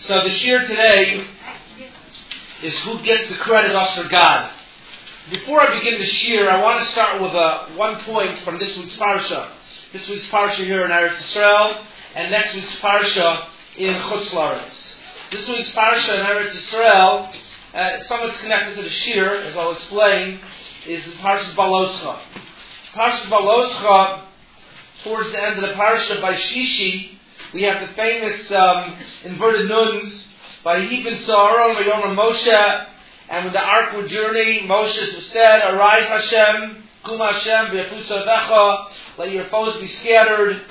So the shir today is who gets the credit, us or God. Before I begin the shir, I want to start with one point from this week's parsha. This week's parsha here in Eretz Yisrael, and next week's parsha in Chutz La'aretz. This week's parsha in Eretz Yisrael, somewhat connected to the shir, as I'll explain, is Parshas Baloscha. Parshas Baloscha, towards the end of the parsha by Shishi, we have the famous inverted nuns by Yibin Sa'aron, by Yom Moshe, and when the ark would journey, Moshe said, "Arise Hashem, Kum Hashem, v'yafutz ovecha, let your foes be scattered,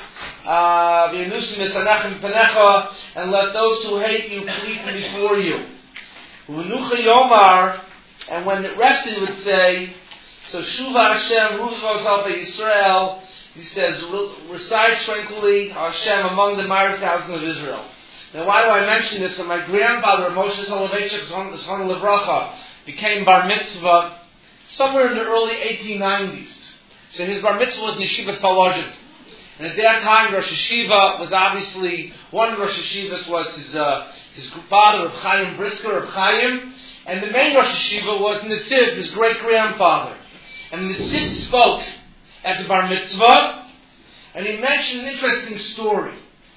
v'yanusim esanechem penecha, and let those who hate you flee from before you." V'nucha Yomar, and when it rested, he would say, so Shuva Hashem, Ruvos Alpha Yisrael, he says, recite tranquilly Hashem among the mighty thousands of Israel. Now, why do I mention this? When my grandfather, Moshe Soloveitchik, Zchon Levracha, became bar mitzvah somewhere in the early 1890s. So his bar mitzvah was in Yeshivas Volozhin. And at that time, Rosh Yeshiva was obviously, one of Rosh Yeshivas was his father, Reb Chaim Brisker, Reb Chaim, and the main Rosh Yeshiva was Nitziv, his great-grandfather. And Nitziv spoke at the bar mitzvah, and he mentioned an interesting story.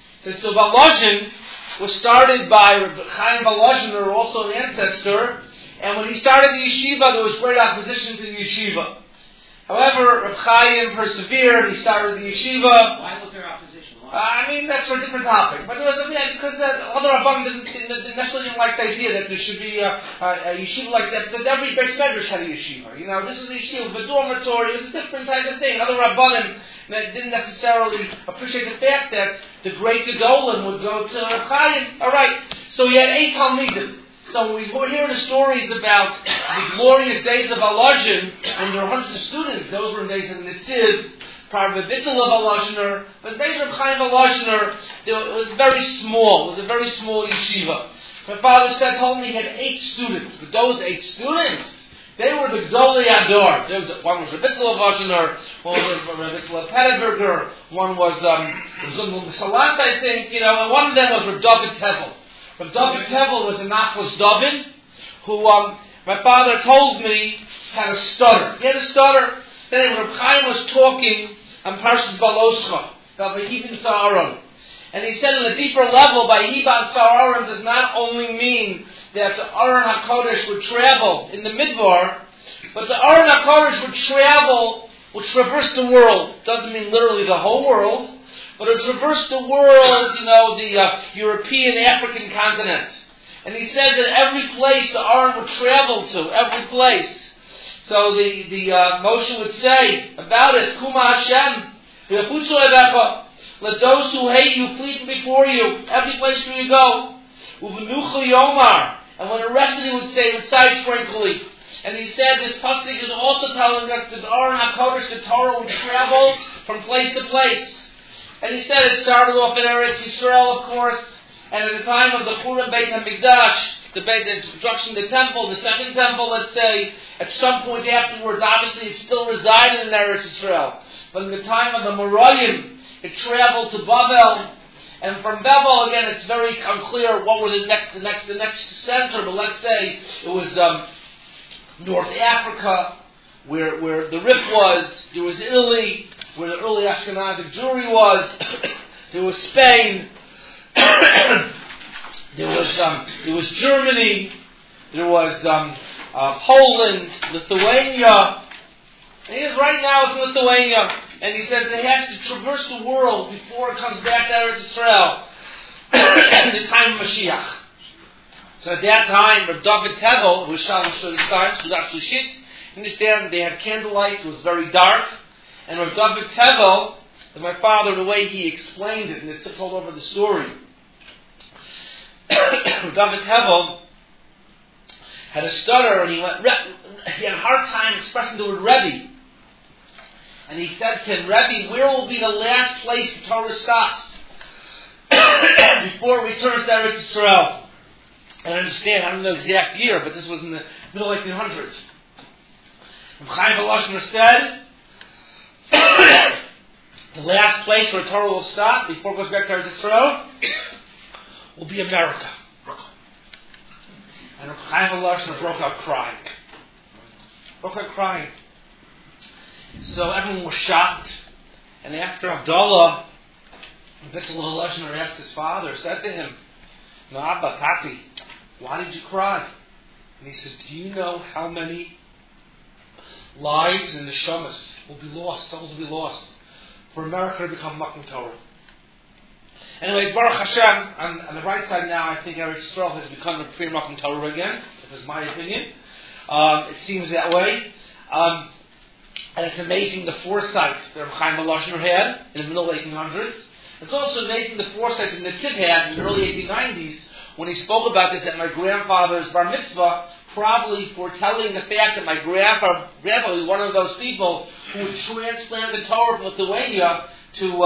So Volozhin was started by Reb Chaim Volozhin, also an ancestor, and when he started the yeshiva, there was great opposition to the yeshiva. However, Reb Chaim persevered, he started the yeshiva. Why was there opposition? That's for a different topic. But there was, because other Rabbanim didn't necessarily like the idea that there should be a yeshiva like that, because every Beis Medrash had a yeshiva. You know, this is a yeshiva, but dormitory, it was a different type of thing. Other Rabbanim didn't necessarily appreciate the fact that the great Gedolim would go to Reb Chaim. Alright, so he had 8 Talmidim. So we hear the stories about the glorious days of Volozhin, when there were hundreds of students. Those were the days of Nitziv, part of the Bittul of Volozhiner. But the days of Chaim Volozhiner, it was very small. It was a very small yeshiva. My father told me he had 8 students. But those 8 students, they were the Gdolei Ador. One was Bittul of Volozhiner, one was Bittul of Petterberger, one was Zunul Salat, I think, and one of them was Reb David Tevel. Reb David Tevel was a Nachlas David, who my father told me had a stutter. He had a stutter. Then Reb Chaim was talking on Parshas Baloscha about Vayibin Sa'aron, and he said on a deeper level, Vayibin Sa'aron does not only mean that the Aron HaKodesh would travel in the Midbar, but the Aron HaKodesh would travel, would traverse the world. Doesn't mean literally the whole world, but it traversed the world, the European, African continent. And he said that every place the Aron would travel to, every place. So the Moshe would say about it, Kuma Hashem, v'yafutz ovecha, let those who hate you flee from before you, every place where you go. Uvenucha Yomar, and when arrested he would say, recite tranquilly. And he said this pasuk is also telling us that the Aron HaKodesh, the Torah, would travel from place to place. And he said it started off in Eretz Yisrael, of course, and at the time of the Churban Beit HaMikdash, the destruction of the temple, the second temple, let's say, at some point afterwards, obviously it still resided in Eretz Yisrael. But in the time of the Merayim, it traveled to Babel, and from Babel, again, it's very unclear what were the next center, but let's say it was North Africa, where the Rif was, there was Italy, where the early Ashkenazic Jewry was, there was Spain, there was Germany, there was Poland, Lithuania, and he is right now it's Lithuania, and he said that he has to traverse the world before it comes back to Eretz Yisrael in the time of Mashiach. So at that time, Reb David Tevel, who was Shalom Shulstein, Kudas Lushit, understand they had candlelight, it was very dark, and Reb David Tevel, my father, the way he explained it, and it's told over the story, Reb David Tevel had a stutter, and he had a hard time expressing the word Rebbe. And he said to him, Rebbe, where will be the last place the Torah stops before it returns to Eretz Yisrael? And I understand, I don't know the exact year, but this was in the middle 1800s. And Chaim Volozhiner said, the last place where Torah will stop before it goes back to Eretz Yisrael will be America. Chaim Volozhiner broke out crying. So everyone was shocked. And after Abdullah, Bittul Volozhiner asked his father, said to him, "No, Abba, Tati, why did you cry?" And he said, "Do you know how many lives and neshamas will be lost, souls will be lost, for America to become Makom Torah?" Anyways, Baruch Hashem, on the right side now, I think Eretz Yisrael has become a pre Makom Torah again. This is my opinion. It seems that way. And it's amazing the foresight that Chaim Volozhiner had in the middle 1800s. It's also amazing the foresight that Netziv had in the early 1890s when he spoke about this at my grandfather's bar mitzvah, probably foretelling the fact that my grandpa was one of those people who would transplant the Torah from Lithuania to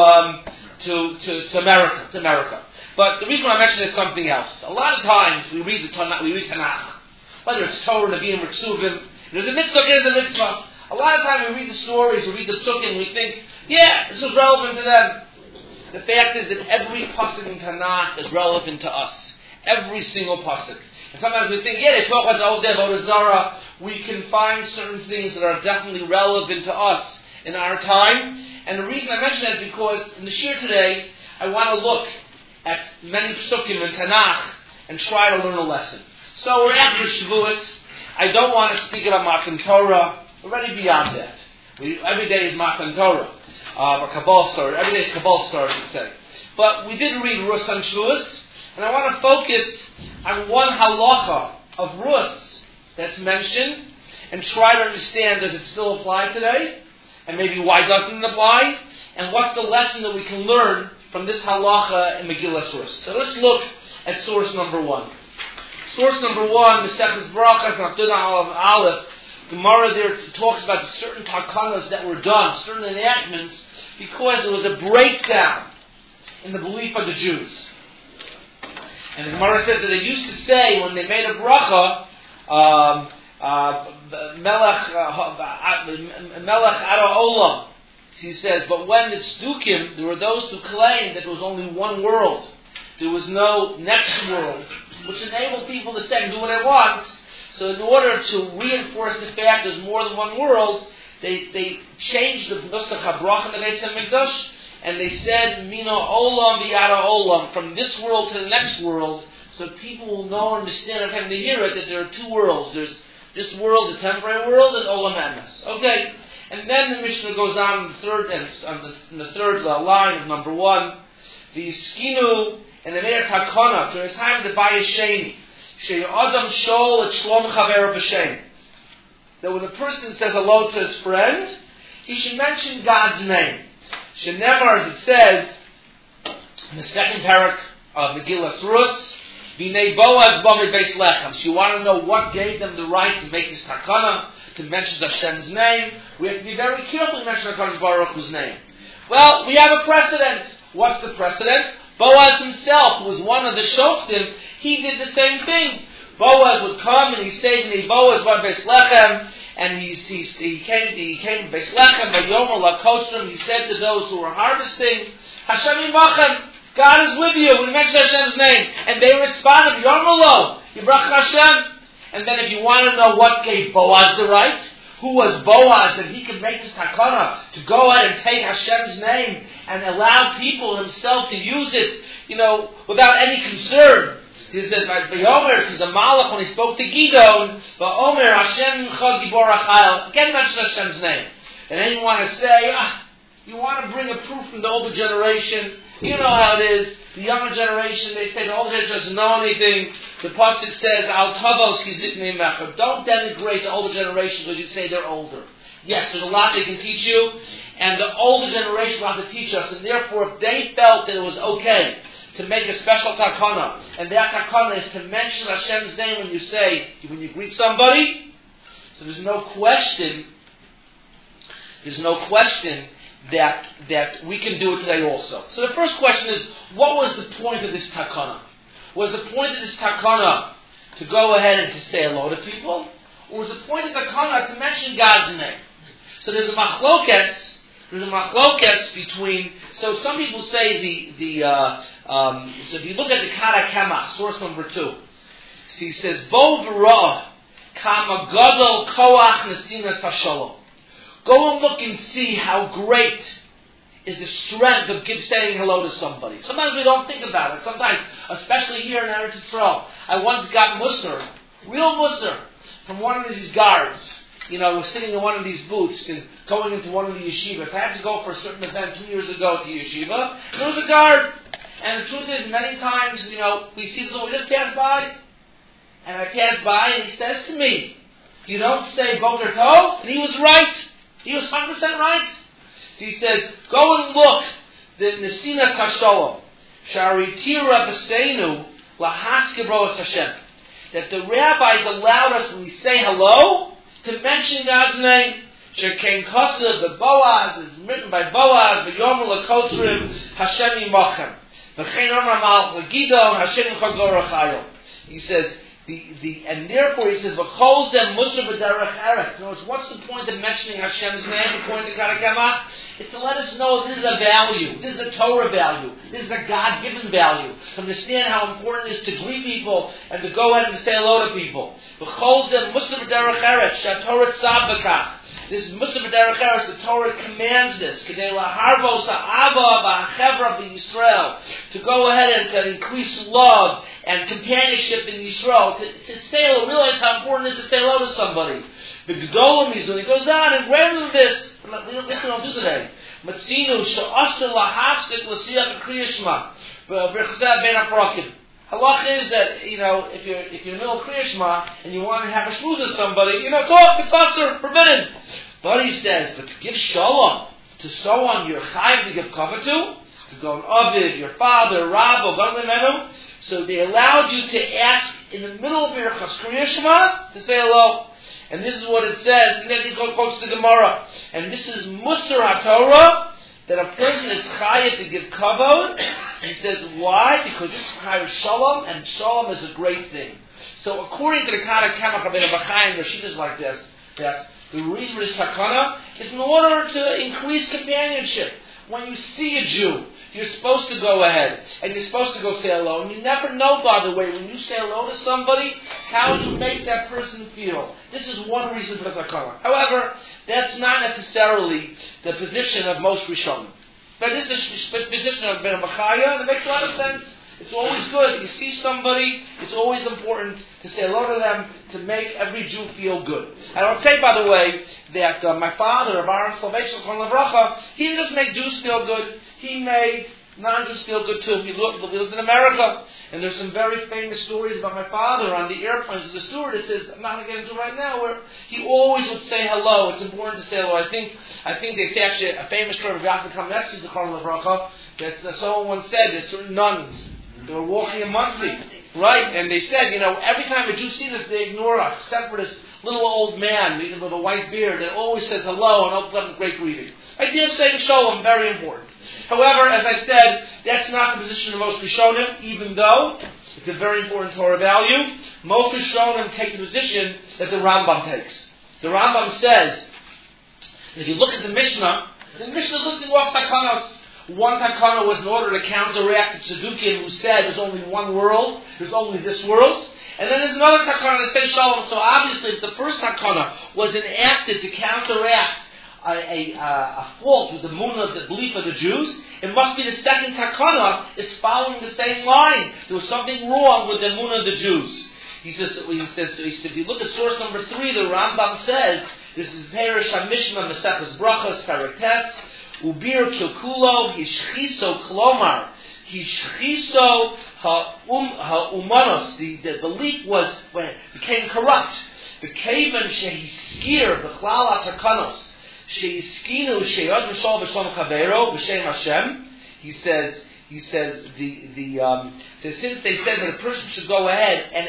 America. But the reason I mention is something else. A lot of times we read Tanakh, whether it's Torah, Nevi'im, or Ksuvim. There's a mitzvah, there's a mitzvah. A lot of times we read the stories, we read the psukim, and we think, yeah, this is relevant to them. The fact is that every pasuk in Tanakh is relevant to us. Every single pasuk. And sometimes we think, yeah, they talk about the old Avodah Zarah. We can find certain things that are definitely relevant to us in our time. And the reason I mention that is because in the shir today, I want to look at many psukim in Tanakh and try to learn a lesson. So we're after Shavuos. I don't want to speak about Matan Torah. We're already beyond that. Every day is Matan Torah, or Kabbalah story. Every day is Kabbalah story, I should say. But we did read Rus on Shavuos, and I want to focus on one halacha of Rus that's mentioned, and try to understand, does it still apply today? And maybe why doesn't it apply? And what's the lesson that we can learn from this halacha in Megillah Rus? So let's look at source number one. Source number one, Maseches Brachos, Naftudah Aleph. Gemara there talks about certain takanas that were done, certain enactments, because there was a breakdown in the belief of the Jews. And the Gemara says that they used to say when they made a bracha, Melech Ara Olam. He says, but when the Tzdukim, there were those who claimed that there was only one world, there was no next world, which enabled people to say and do what they want. So in order to reinforce the fact there's more than one world, they changed the Nusach HaBracha in the Beis HaMikdash, and they said, Mino Olam V'Yara Olam, from this world to the next world, so people will know and understand every time they hear it that there are two worlds. There's this world, the temporary world, and Olam Emes. Okay, and then the Mishnah goes on in the third line of number one, the Skinu and the Meir Takana, during the time of the Bayis Sheni, Adam Shol et Shlom Chaver B'Shem. That when a person says hello to his friend, he should mention God's name. Shenemar, as it says in the second parak of Megillah Rus, B'nei Boaz B'mei Beis Lechem. So you want to know what gave them the right to make this takana, to mention Hashem's name. We have to be very careful to mention HaKadosh Baruch Hu's name. Well, we have a precedent. What's the precedent? Boaz himself, who was one of the Shoftim, he did the same thing. Boaz would come and he said, Boaz bar Beis Lechem, and he came to Beis Lechem, Vayomer Lakotrim, he said to those who were harvesting, Hashem Yimachem, God is with you. We mentioned Hashem's name. And they responded, Yarmalo, Yibrach Hashem. And then if you want to know what gave Boaz the right, who was Boaz that he could make this takana to go ahead and take Hashem's name and allow people himself to use it, without any concern. He said, Vayomer, to the Malach when he spoke to Gidon, Vayomer Hashem Chod Gibor Achayil. Again mention Hashem's name. And then you want to say, you want to bring a proof from the older generation. You know how it is. The younger generation, they say the older generation doesn't know anything. The pasuk says, Al Tavos Kizitni Mecha. Don't denigrate the older generation because you say they're older. Yes, there's a lot they can teach you, and the older generation wants to teach us, and therefore if they felt that it was okay to make a special takana, and that takana is to mention Hashem's name when you greet somebody, so there's no question that we can do it today also. So the first question is, what was the point of this takana? Was the point of this takana to go ahead and to say hello to people? Or was the point of the takana to mention God's name? So there's a machlokes between, so some people say so if you look at the Kara Kemach, source number 2, So he says, Bo v'ra kama gadol koach nesinas hashalom. Go and look and see how great is the strength of saying hello to somebody. Sometimes we don't think about it. Sometimes, especially here in Eretz Yisrael, I once got Musar, real Musar, from one of these guards. Was sitting in one of these booths and going into one of the yeshivas. I had to go for a certain event 2 years ago to yeshiva. There was a guard. And the truth is, many times, we see this, we just pass by. And I pass by and he says to me, you don't say Boker Tov? And he was right. He was 100% right. So he says, go and look, the Nesina Tasholom, Sharitira B'Seinu, Lahaskebros Hashem. That the rabbis allowed us, when we say hello, to mention God's name. Shekain Kosev, the Boaz, is written by Boaz, V'yomer L'Kotrim, Hashem Yimochem. V'chein Omar Mal, V'gidon, Hashem Chagor Achayom. He says, and therefore he says, V'chol zem Musar b'derech eretz. In other words, what's the point of mentioning Hashem's name according to Karakemach? It's to let us know this is a value. This is a Torah value. This is a God-given value. To understand how important it is to greet people and to go ahead and say hello to people. V'chol zem Musar b'derech eretz, Shatorah tzav b'kach. This is Musar b'derech eretz, the Torah commands this. Kedei laharvos ha'ava v'hachevra b'Yisrael. To go ahead and to increase love and companionship in Yisrael. To say hello, realize how important it is to say hello to somebody. The Gedolim is when he goes on and greater than this. This we don't do today. Matzinu she'asr lahafsik l'siyach kriyashma v'chzav ben ha'prakim. Halach is that, if you're in the middle of Kriyashma and you want to have a shmooze with somebody, talk, it's asr, forbidden. But he says, but to give shalom to someone you're chayiv to give cover to go on Ovid, your father, Rab, or Gamlimenu. So they allowed you to ask in the middle of your Kriyashma to say hello. And this is what it says, and then he goes to the Gemara. And this is Musar HaTorah, that a person is chayiv to give kavod. He says, why? Because this is chayiv shalom, and shalom is a great thing. So according to the Kana Kemach Rabbeinu Bachayim, Rashid is like this, that the reason for this takana is in order to increase companionship. When you see a Jew, you're supposed to go ahead, and you're supposed to go say hello. And you never know, by the way, when you say hello to somebody, how you make that person feel. This is one reason for the takana. However, that's not necessarily the position of most Rishonim. But this is the position of Ben Bachaya, and it makes a lot of sense. It's always good. You see somebody, it's always important to say hello to them, to make every Jew feel good. And I'll say, by the way, that my father, of Aaron Salvation, he didn't just make Jews feel good, he made non-Jews feel good too. He lived in America, and there's some very famous stories about my father on the airplanes. The stewardesses, I'm not going to get into right now, where he always would say hello. It's important to say hello. I think they say actually a famous story of Yaakov Kamenetsky, the Chorah Levracha, that someone once said there's certain nuns. They were walking in Muncie, right? And they said, every time a Jew sees us, they ignore us, except for this little old man with a white beard that always says hello and opens up with great greeting. Idea of saying shalom, very important. However, as I said, that's not the position of most Rishonim, even though it's a very important Torah value. Most Rishonim take the position that the Rambam takes. The Rambam says, if you look at the Mishnah is listing off takanos. One takana was in order to counteract the Tzaddukim who said there's only one world, there's only this world. And then there's another takana that says shalom. So obviously if the first takana was enacted to counteract a fault with the munah, the belief of the Jews, it must be the second takana is following the same line. There was something wrong with the munah of the Jews. He says, if you look at source number 3, the Rambam says, this is Perish HaMishnah Maseches Brachos Parates, Ubir Kilkulo Hishchiso Klomar Hishchiso Ha'umanos. The belief was when it became corrupt. The Kavan Shehiskir B'chlal HaTakanos Shehiskinu Sheyod V'shol V'shom Chavero V'shem Hashem. He says since they said that a person should go ahead and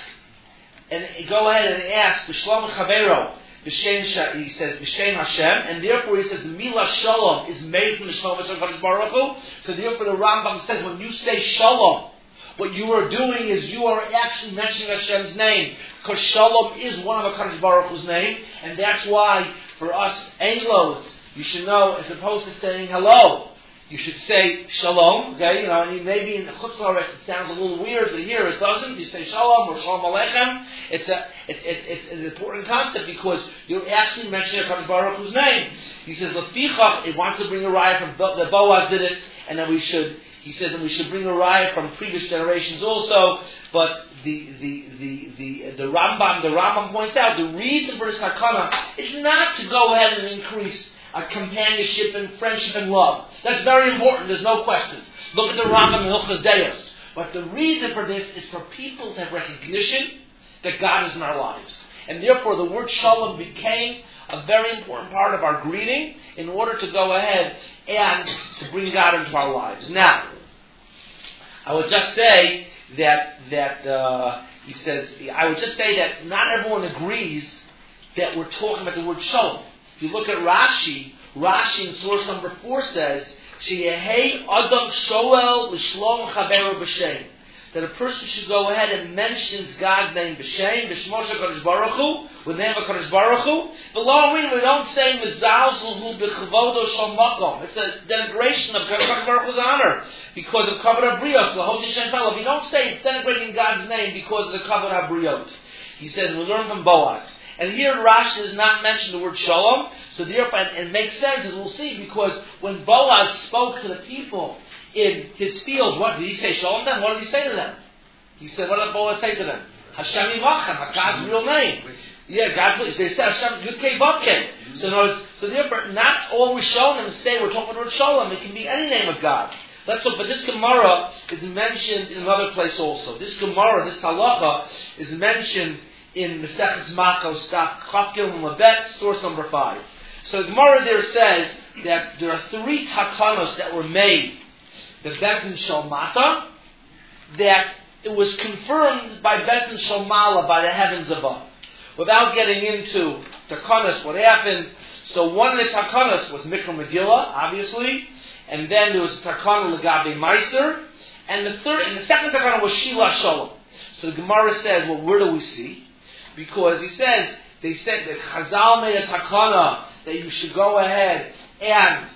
ask V'shlom Chavero. He says B'Shem Hashem, and therefore he says the Milah Shalom is made from the Shalom of HaKadosh Baruch Hu. So therefore the Rambam says when you say Shalom, what you are doing is you are actually mentioning Hashem's name, because Shalom is one of HaKadosh Baruch Hu's name, and that's why for us Anglos, you should know, as opposed to saying hello, you should say Shalom, okay, and maybe in the Chutz La'aretz it sounds a little weird, but here it doesn't. You say Shalom or Shalom Aleichem. It's an important concept because you're actually mentioning HaKadosh Baruch Hu's name. He says, Lefichach, it wants to bring a raya from the Boaz did it, and then we should bring a raya from previous generations also, but the Rambam points out the reason for this takana is not to go ahead and increase companionship and friendship and love. That's very important, there's no question. Look at the Rambam in Hilchos Deos. But the reason for this is for people to have recognition that God is in our lives. And therefore the word Shalom became a very important part of our greeting in order to go ahead and to bring God into our lives. Now, I would just say that not everyone agrees that we're talking about the word Shalom. If you look at Rashi in source number 4 says, Sheyehei Adam Shoel L'Shlom Chaveru B'Shem. That a person should go ahead and mention God's name B'Shem, B'Shmo HaKadosh Baruch Hu, with the name of HaKadosh Baruch Hu. The law reading, we don't say Mezalzul B'Chavodo Shal Makom. It's a denigration of HaKadosh Baruch Hu's honor because of Kavod HaBriot, L'Hoti Shem Fellow. We don't say it's denigrating God's name because of the Kavod HaBriot. He said, we learn from Boaz. And here Rashi does not mention the word Shalom, so therefore it makes sense, as we'll see, because when Boaz spoke to the people in his field, what did he say? Shalom to them? What did he say to them? He said, what did Boaz say to them? Hashem Yivachem, God's real name. Yeah, God's. They said Hashem Yudkei Vavkei. So therefore, not always Shalom and say we're talking about the word Shalom. It can be any name of God. Let's look. But this Gemara is mentioned in another place also. This Gemara, this halacha, is mentioned in Maseches Makos, Chaf Gimel Mabet, source number 5. So the Gemara there says that there are 3 takanos that were made, the Bezin Shalmata, that it was confirmed by Bezin Shalmala, by the heavens above. Without getting into takanos, what happened, so one of the takanos was Mikra Megillah, obviously, and then there was a takana Legabe Meister, and the second takana was Shila Shalom. So the Gemara says, well, where do we see? Because they said that Chazal made a takana that you should go ahead and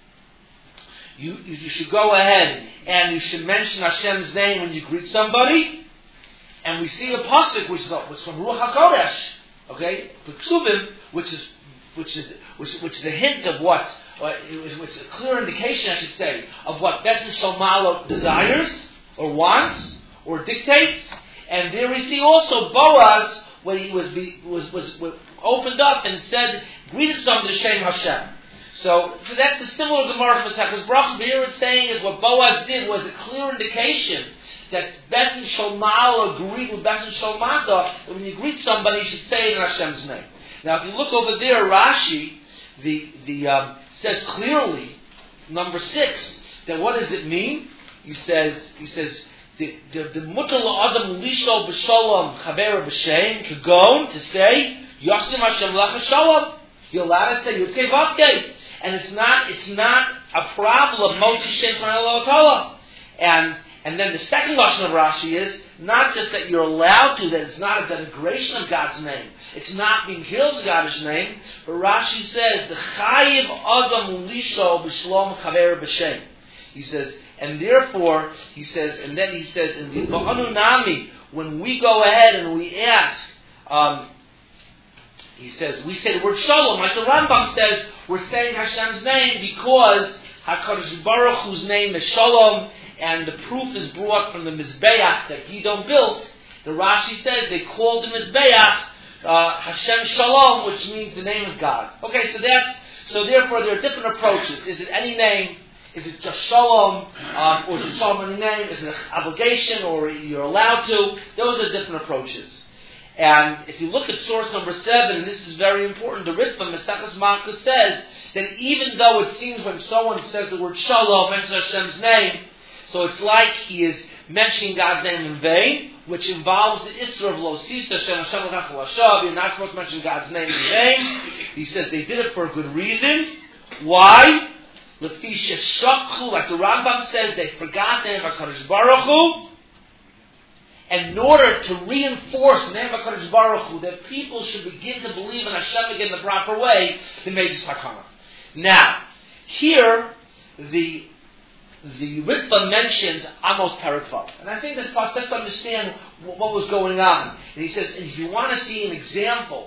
you should mention Hashem's name when you greet somebody. And we see a pasuk which is from Ruach HaKodesh, okay, Ksubim, which is a hint of what, which is a clear indication, I should say, of what Bezin Shalmalo desires or wants or dictates. And there we see also Boaz, when he was opened up and said, greeted some to Shem Hashem. So that's the similar Gemara from Maseches Brachos. But here it's saying is what Boaz did was a clear indication that Bezin Shalmala agreed with Bezin Shalmata, that when you greet somebody, you should say it in Hashem's name. Now, if you look over there, Rashi says clearly, number 6, that what does it mean? He says. The mutal adam lishol b'shalom chaver b'shem kagon to say Yosim Hashem lach shalom. You're allowed to say Yudkei Vavkei, and it's not a problem. Moti Shem Torah and then the second lashon of Rashi is not just that you're allowed to, that it's not a denigration of God's name. It's not being killed of God's name, but Rashi says the chayiv adam lishol b'shalom chaver b'shem. He says. And therefore, he says in the Ba'anunami, when we go ahead and we ask, he says, we say the word Shalom, like the Rambam says, we're saying Hashem's name because HaKadosh Baruch Hu's name is Shalom, and the proof is brought from the Mizbeach that Gidon built. The Rashi says they called the Mizbeach Hashem Shalom, which means the name of God. Okay, so therefore there are different approaches. Is it any name? Is it just Shalom, or is it Shalom any name? Is it an obligation, or you're allowed to? Those are different approaches. And if you look at source number 7, and this is very important, the Ritva Maseches Makos says that even though it seems when someone says the word Shalom, mentions Hashem's name, so it's like he is mentioning God's name in vain, which involves the Isra of Lo Sisa Hashem Hashem. You're not supposed to mention God's name in vain. He says they did it for a good reason. Why? Like the Rambam says, they forgot the name of HaKadosh Baruch Hu, and in order to reinforce the name of HaKadosh Baruch Hu, that people should begin to believe in Hashem again the proper way, they made this takana. Now, here, the the Ritva mentions Amos Perek Vav. And I think that's to understand what was going on. And he says, if you want to see an example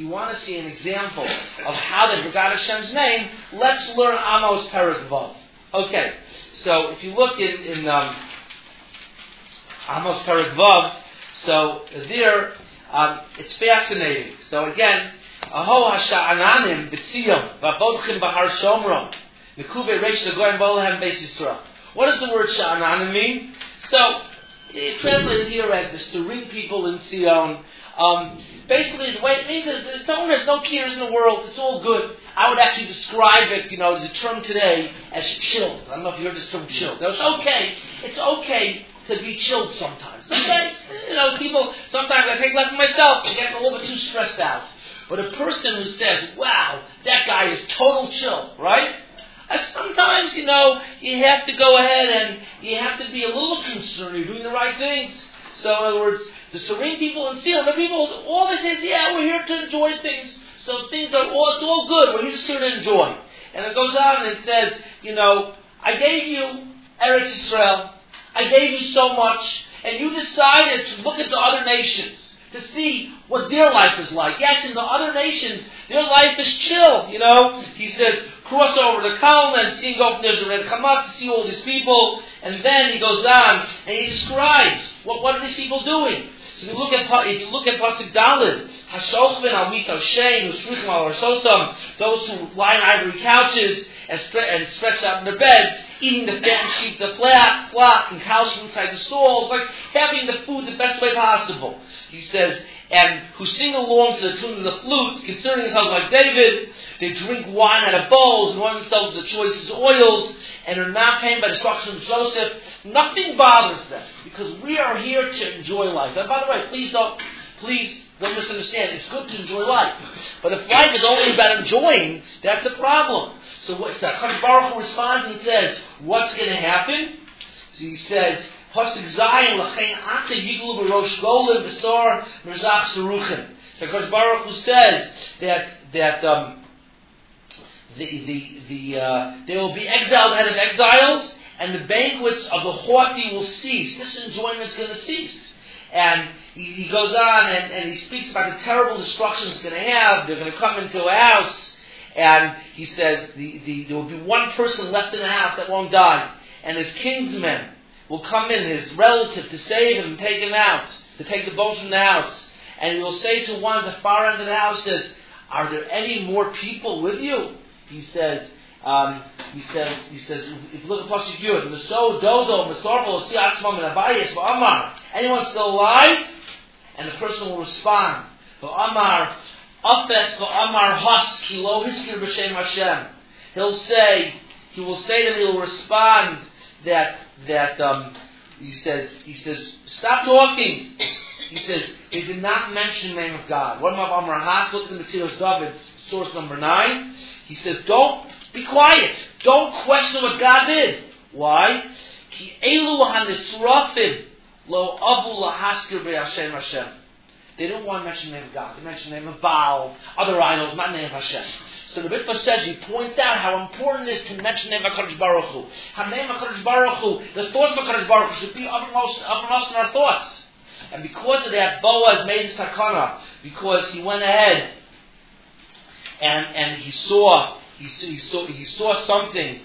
of how they forgot Hashem's name, let's learn Amos Perek Vav. Okay, so if you look in Amos Perek Vav, so there, it's fascinating. So again, Aho hasha'ananim b'tziyom v'avodchim b'har shomron v'kuvei reish l'goyim b'olehem beis Yisrael. What does the word sha'ananim mean? So, it translated here as the serene people in Sion. Basically, the way it means is there's no cares in the world. It's all good. I would actually describe it, as a term today, as chilled. I don't know if you heard this term, chilled. It's okay to be chilled sometimes. Okay? People, sometimes I take lessons myself. I get a little bit too stressed out. But a person who says, wow, that guy is total chill, right? Sometimes, you have to go ahead and you have to be a little concerned. You're doing the right things. So, in other words, the serene people in Sion, the people, all they say is, yeah, we're here to enjoy things. So it's all good. We're just here to enjoy. And it goes on and it says, I gave you Eretz Yisrael. I gave you so much. And you decided to look at the other nations to see what their life is like. Yes, in the other nations, their life is chill, He says, cross over the Kalna and go up near the Red Hamat to see all these people. And then he goes on and he describes what are these people doing. So if you look at Pasuk Daled, Hashochvin al Mikal Shein, Usruchim al Arsosam, those who lie on ivory couches and stretch out in their beds, eating the fat sheep, the flock, and cows from inside the stalls, like having the food the best way possible. He says, and who sing along to the tune of the flute, considering themselves like David. They drink wine out of bowls and anoint themselves with the choicest oils, and are not pained by destruction of Joseph. Nothing bothers them, because we are here to enjoy life. And by the way, please don't misunderstand. It's good to enjoy life. But if life is only about enjoying, that's a problem. So HaKadosh Baruch Hu responds and says, what's going to happen? So he says, Pasuk Zayin l'chein ata yiglu b'rosh golim v'sor merzach seruchim. So HaKadosh Baruch Hu says that they will be exiled ahead of exiles, and the banquets of the haughty will cease. This enjoyment is going to cease. And he goes on and he speaks about the terrible destruction it's going to have. They're going to come into a house, and he says there will be one person left in the house that won't die, and his kinsmen will come in, his relative, to save him and take him out, to take the bones from the house. And he will say to one at the far end of the house, says, are there any more people with you? He says, if you look at Pasuk Yud, Meso Dodo Mesorbo Si Atzmam and Abayis V'Amar, anyone still alive? And the person will respond, V'Amar Afetz V'Amar Hus Ki Lo Hiskir B'Shem Hashem. He will say to them, he will respond that he says, stop talking. He says, they did not mention the name of God. What about Amar Has? Look at the Metzilas David, source number 9. He says, don't be quiet. Don't question what God did. Why? Ki elu hanisrafim lo avu lahaskir be'Hashem Hashem. They didn't want to mention the name of God. They mentioned the name of Baal, other idols, not the name of Hashem. So the Ritva says, he points out how important it is to mention the name of HaKadosh Baruch Hu. How the name of HaKadosh Baruch Hu, the thoughts of HaKadosh Baruch Hu should be uppermost in our thoughts. And because of that, Boaz made his takana, because he went ahead and he saw something.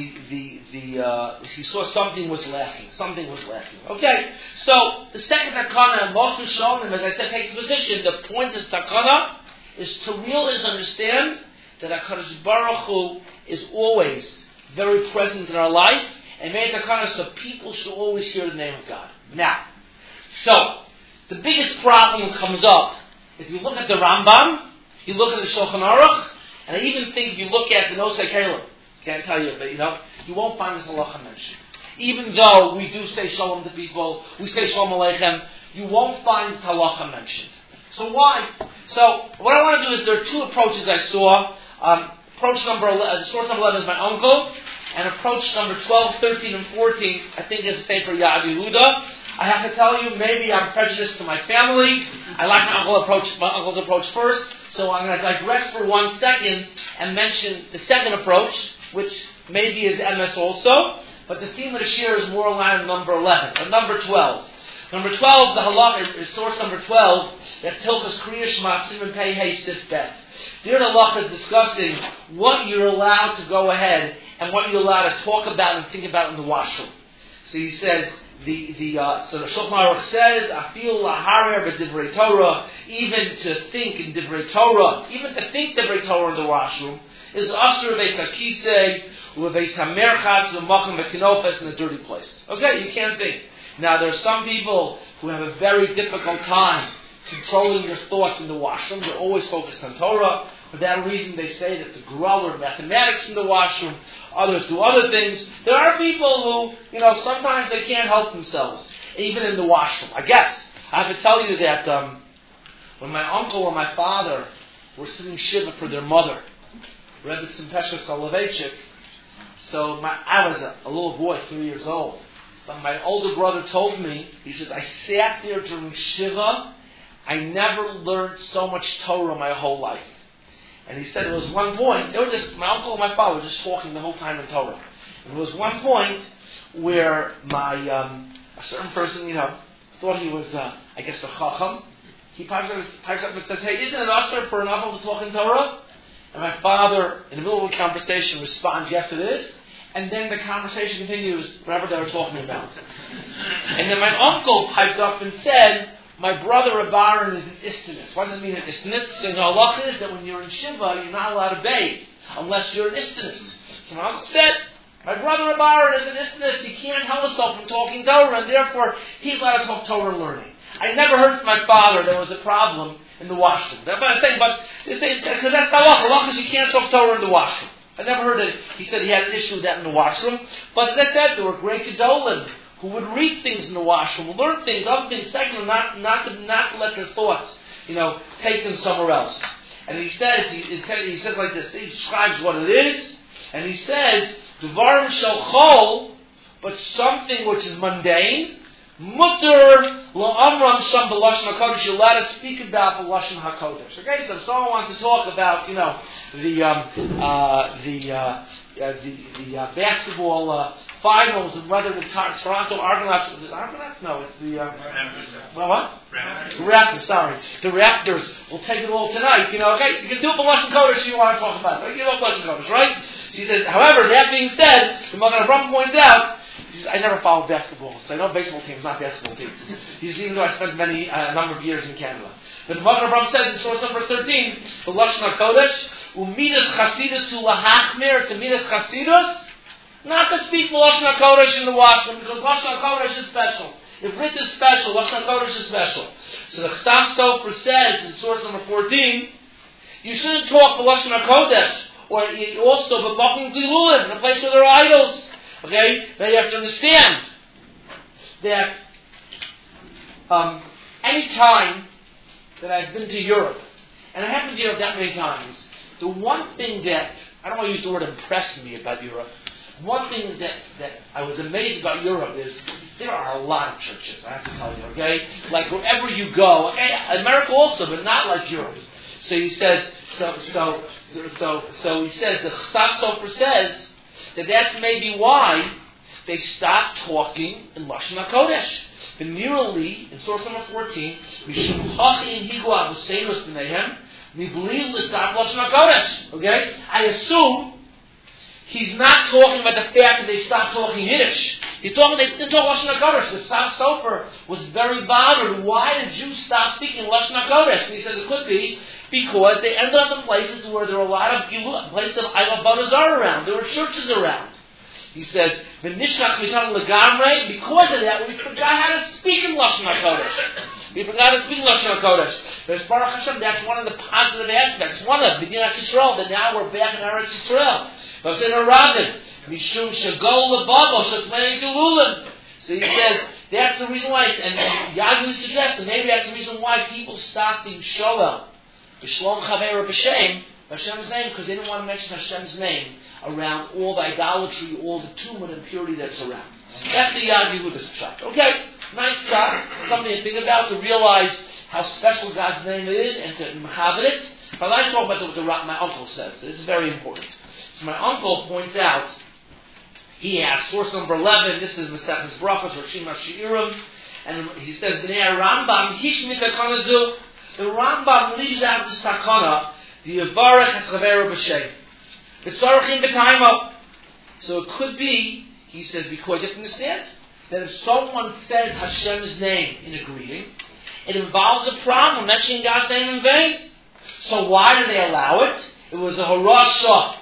He saw something was lacking. Something was lacking. Okay, so the second takana, most Rishonim, as I said, takes a position. The point of takana is to realize, understand that HaKadosh Baruch Hu is always very present in our life, and made takana so people should always hear the name of God. Now, so the biggest problem comes up if you look at the Rambam, you look at the Shulchan Aruch, and I even think if you look at the Nosei Kalim, can't tell you, but you won't find this halacha mentioned. Even though we do say shalom to people, we say shalom aleichem, you won't find this halacha mentioned. So why? So what I want to do is there are two approaches I saw. Approach number 11, source number 11 is my uncle, and approach number 12, 13, and 14, I think is a Sefer Yad Yehuda. I have to tell you, maybe I'm prejudiced to my family. I like my uncle's approach first. So I'm going to digress for 1 second and mention the second approach, which maybe is MS also. but the theme of the shir is more aligned with number 11, or number 12. Number 12, the halacha is source number 12, that's Hilchos Kriya Shema Siman Pei Hey Sif Bet. There the halacha is discussing what you're allowed to go ahead and what you're allowed to talk about and think about in the washroom. So he says, so the Shulchan Aruch says, Afil laharer b'divrei Torah, even to think in divrei Torah, even to think divrei Torah in the washroom, is asur beis hakisei, u'beis hamerchatz, u'machem v'tinofes, in a dirty place. Okay, you can't think. Now, there are some people who have a very difficult time controlling your thoughts in the washroom. They're always focused on Torah. For that reason, they say that the Gra learn mathematics in the washroom. Others do other things. There are people who, sometimes they can't help themselves, even in the washroom. I guess I have to tell you that when my uncle or my father were sitting shiva for their mother, Rebbe Tzimpesh Soloveitchik, so I was a little boy, 3 years old. But my older brother told me, he says, I sat there during Shiva. I never learned so much Torah my whole life. And he said there was one point, my uncle and my father were just talking the whole time in Torah. And there was one point where a certain person, thought he was, a chacham. He pipes up and says, hey, isn't it usher for an uncle to talk in Torah? And my father, in the middle of a conversation, responds, yes, it is. And then the conversation continues, whatever they were talking about. And then my uncle piped up and said, my brother Abaran is an istinus. What does it mean an istinus? So the halacha is that when you're in Shiva, you're not allowed to bathe, unless you're an istinus. So my uncle said, my brother Abaran is an istinus. He can't help himself from talking Torah, and therefore he's allowed to talk Torah learning. I never heard from my father there was a problem in the washroom. But I'm saying, because that's the halacha. Halacha is you can't talk Torah in the washroom. I never heard that he said he had an issue with that in the washroom. But as I said, there were great gedolim who would read things in the washroom, learn things, other things, secular, not to let their thoughts, take them somewhere else. And he says like this, he describes what it is, and he says, Dvarim shel chol, but something which is mundane, mutter la'amram sham b'lashon hakodesh. You're allowed to speak about the lashon hakodesh. Okay, so if someone wants to talk about, the basketball finals and whether the Toronto Argonauts. Is it Argonauts? No, it's the what? Raptors. Sorry, the Raptors will take it all tonight. Okay, you can do it b'lashon hakodesh if you want to talk about it. You know b'lashon hakodesh, right? She says. However, that being said, the Magen Avraham points out. I never followed basketball, so I know baseball teams, not basketball teams. Even though I spent a number of years in Canada. But the Magen Avraham says in source number 13, the Lashon HaKodesh, u'midas chasidus u'lahachmir, to midas chasidus, not to speak the Lashon HaKodesh in the washroom, because Lashon HaKodesh is special. If Rit is special, Lashon HaKodesh is special. So the Chasam Sofer says in source number 14, you shouldn't talk the Lashon HaKodesh, or also b'makom dilulim, in a place where there are idols. Okay? Now you have to understand that any time that I've been to Europe, and I haven't been to Europe that many times, the one thing that, I don't want to use the word impressed me about Europe, one thing that I was amazed about Europe is there are a lot of churches, I have to tell you, okay? Like wherever you go, okay? America also, but not like Europe. So he says, so he says, the Chasam Sofer says, that's maybe why they stopped talking in Lashon HaKodesh. The Nirali, in source number 14, Mishum Hachi and Higu Avoseinus B'neihem, Mibli L'Stop Lashon HaKodesh. Okay? I assume he's not talking about the fact that they stopped talking Yiddish. He's talking they didn't talk Lashon HaKodesh. The Chasam Sofer was very bothered. Why did Jews stop speaking Lashon HaKodesh? And he said it could be because they ended up in places where there were a lot of places of Avodah Zarah around. There were churches around. He says, because of that, we forgot how to speak in Lashon HaKodesh. We forgot to speak in Lashon HaKodesh. But Baruch Hashem, that's one of the positive aspects. One of B'nai Yisrael, that now we're back in Eretz Yisrael. But it's in a Rabbin. Mishum Shagol Lebavo Shatmei Gelulim. So he says, that's the reason why, and Yadu suggests that maybe that's the reason why people stopped being Sholel. B'Shlom Chaver B'Shem, Hashem's name, because they didn't want to mention Hashem's name around all the idolatry, all the tomb and impurity that's around. That's the Yad Yehuda's shot. Okay, nice shot, something to think about, to realize how special God's name is, and to mechaber it. But I'd like to talk about what my uncle says. This is very important. So my uncle points out He has source number 11. This is Maseches Brachos or Shema Shi'irim, and he says, "Bnei Rambam hishmit takanazu." The Rambam leaves out this takana, the Yivarech et Chaveru b'Shem, v'tzarachin b'taimo. So it could be, he says, because you have to understand that if someone says Hashem's name in a greeting, it involves a problem mentioning God's name in vain. So why did they allow it? It was a harasha.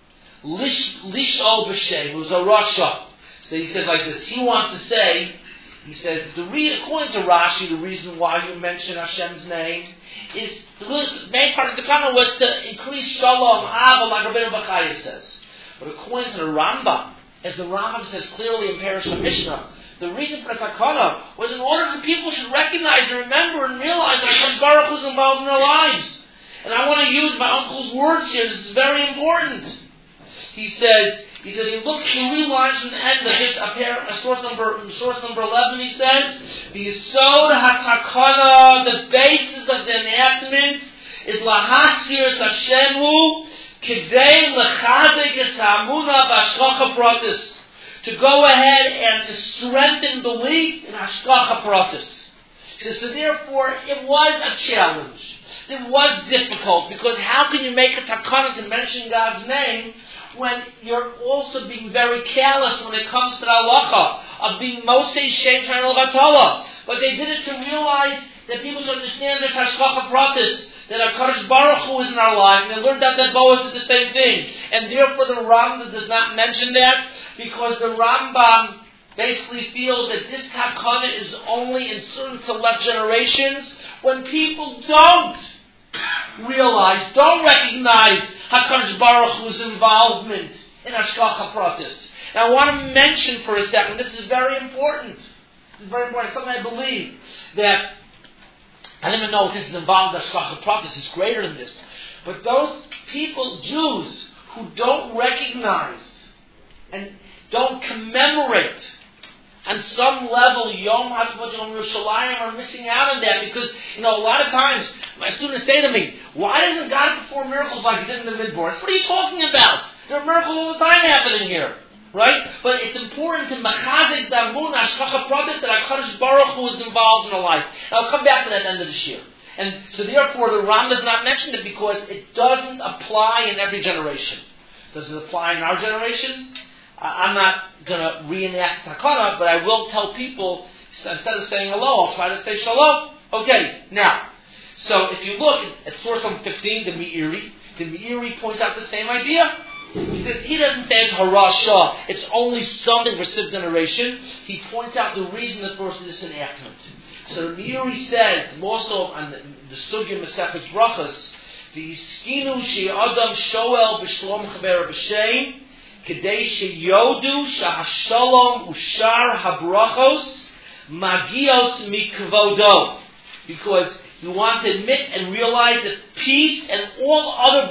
Lish'ol b'Shem. It was a rasha. So he says like this. He wants to say, he says, according to Rashi, the reason why you mention Hashem's name is, the main part of the comment was to increase shalom, ava, like Rabbeinu Bachaya says. But according to the Rambam, as the Rambam says clearly in Perish HaMishnah, the reason for the takana was in order that people should recognize and remember and realize that Hashem Baruch Hu is involved in their lives. And I want to use my uncle's words here. This is very important. He says, he looks 3 lines from the end of this, source number 11, he says, the Yisod HaTakana, the basis of the enactment, is Lahaskir Sashemu, Kidei Lechazek Es Hamuna B'Hashgacha Pratis, to go ahead and to strengthen belief in Hashgacha Pratis. So therefore, it was a challenge. It was difficult, because how can you make a takana to mention God's name when you're also being very careless when it comes to the halacha of being Mosei Shem Shana Levatala? But they did it to realize that people should understand this Hashgacha Pratis, that HaKadosh Baruch Hu is in our life, and they learned that Boaz did the same thing. And therefore the Rambam does not mention that, because the Rambam basically feels that this takana is only in certain select generations when people don't realize, don't recognize HaKadosh Baruch Hu's involvement in Hashgacha Pratis. Now I want to mention for a second, this is very important. This is very important. Something I believe that, I don't even know if this is involved in Hashgacha Pratis, it's greater than this. But those people, Jews, who don't recognize and don't commemorate on some level Yom HaShabbat Yom Yerushalayim are missing out on that, because, a lot of times my students say to me, why doesn't God perform miracles like He did in the Midbar? What are you talking about? There are miracles all the time happening here. Right? But it's important to Machazik Damun Hashgacha Pratis that HaKadosh Baruch Hu is involved in our life. And I'll come back to that at the end of this year. And so therefore the Ram does not mention it because it doesn't apply in every generation. Does it apply in our generation? I'm not going to reenact takana, but I will tell people, instead of saying hello, I'll try to say shalom. Okay, now, so if you look at source number 15, the Meiri points out the same idea. He says, he doesn't say it's harasha, it's only something for 6th generation. He points out the reason for this enactment. So the Meiri says, also on the Sugya Maseches Brachos, the Yiskinu She'adam Shoel B'Shlom Chaver B'Shem, Kedei She'yodu Sha'ashalom Ushar HaBrachos Magios Mikvodo. Because you want to admit and realize that peace and all other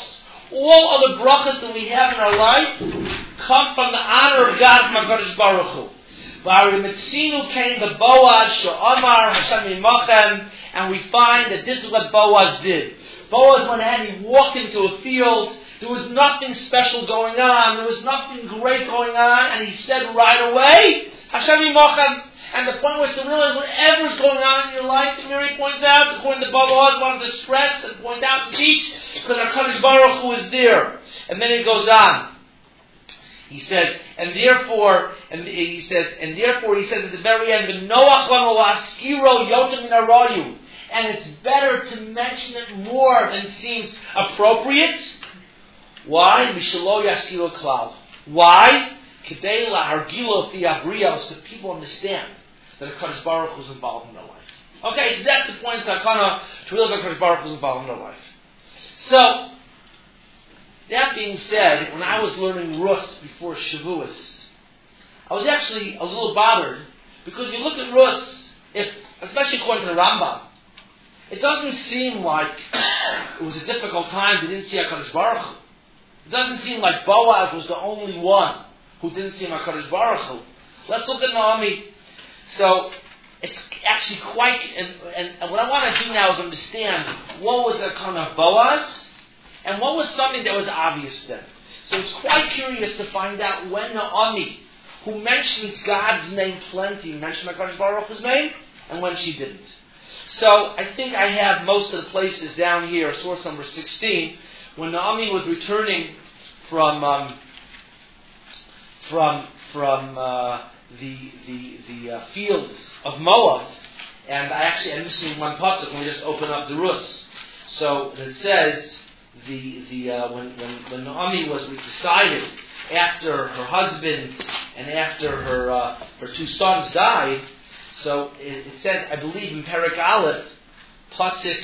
brachos that we have in our life come from the honor of God, HaKadosh Baruch Hu. V'arimetzinu came the Boaz Sha'amar Hashem Yimachem, and we find that this is what Boaz did. Boaz went ahead and he walked into a field. There was nothing special going on. There was nothing great going on. And he said right away, Hashem Yimachem. And the point was to realize whatever's going on in your life, the Meiri points out, according to Boaz, wanted to stress and point out and teach, because HaKadosh Baruch Hu is there. And then he goes on. He says, and therefore he says at the very end, and it's better to mention it more than seems appropriate. Why? Why? So people understand that HaKadosh Baruch Hu is involved in their life. Okay, so that's the point of Takana, to realize that HaKadosh Baruch Hu is involved in their life. So, that being said, when I was learning Rus before Shavuos, I was actually a little bothered, because you look at Rus, especially according to the Rambam, it doesn't seem like it was a difficult time they didn't see HaKadosh Baruch Hu. It doesn't seem like Boaz was the only one who didn't see HaKadosh Baruch Hu. Let's look at Naomi. So, it's actually quite, and what I want to do now is understand what was the kind of Boaz, and what was something that was obvious then. So it's quite curious to find out when Naomi, who mentions God's name plenty, mentioned HaKadosh Baruch Hu's name, and when she didn't. So I think I have most of the places down here, source number 16, when Naomi was returning from the fields of Moab, and I'm missing one pasuk. Let me just open up the Rus. So it says when Naomi was decided after her husband and after her two sons died. So it says, I believe in Perek Aleph, pasuk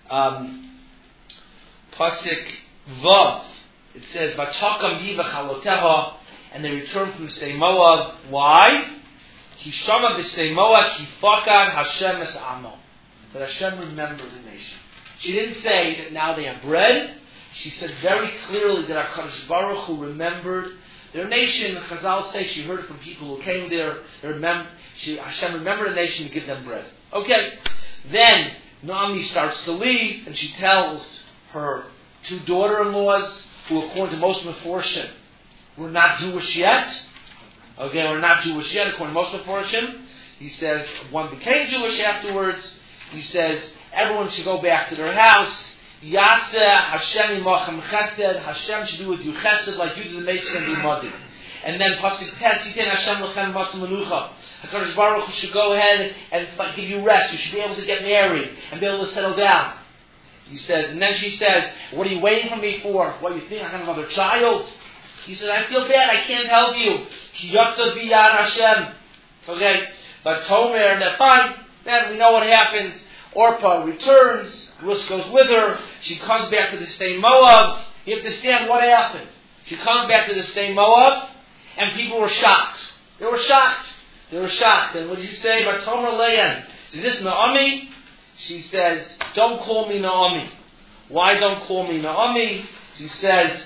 Vav. It says, "Vatakam hi v'chaloteha," and they returned from Sdei Moab. Why? Ki shama b'Sdei Moab ki fakad Hashem es amo. That Hashem remembered the nation. She didn't say that now they have bread. She said very clearly that HaKadosh Baruch Hu remembered their nation. Chazal say she heard from people who came there. Hashem remembered the nation to give them bread. Okay. Then Naomi starts to leave, and she tells her two daughter-in-laws, who according to most Meforshim were not Jewish yet. Okay, we're not Jewish yet according to most Meforshim. He says one became Jewish afterwards. He says everyone should go back to their house. Yaseh Hashem imachem chesed. Hashem should do with you chesed like you did the Mesa and the Imadi. And then pasuk Tes Yiten Hashem lechem matzah menucha. HaKadosh Baruch Hu should go ahead and give you rest. You should be able to get married and be able to settle down. He says, and then she says, "What are you waiting for me for? What, you think I got another child?" He said, "I feel bad. I can't help you." Ki yotza biyad Hashem. Okay, but Tomer, that fine. Then we know what happens. Orpah returns. Ruth goes with her. She comes back to the Sdei Moab. You have to understand what happened. She comes back to the Sdei Moab, and people were shocked. They were shocked. And what did she say? But Tomer Leyan, is this Naomi? She says, "Don't call me Naomi." Why don't call me Naomi? She says,